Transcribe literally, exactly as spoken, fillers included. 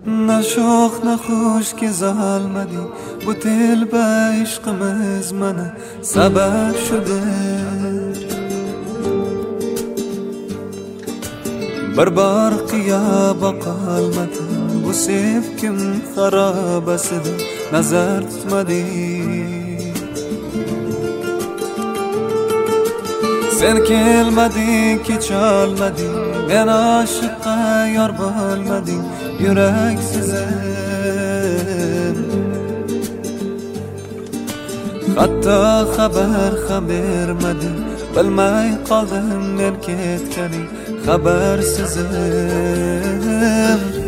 Ne sho'x ne xush kezolmading, bu telba ishqimiz mana sabab shudir. Bir bor qiyo boqolmadim, bu sevkim xarobasida nazar tutmading. Sen kelmading, kecholmading, men oshiqqa yor bo'lmading, yurak sizin. Hatto xabar ham bermading, bilmay qoldim men ketganing xabarsizim.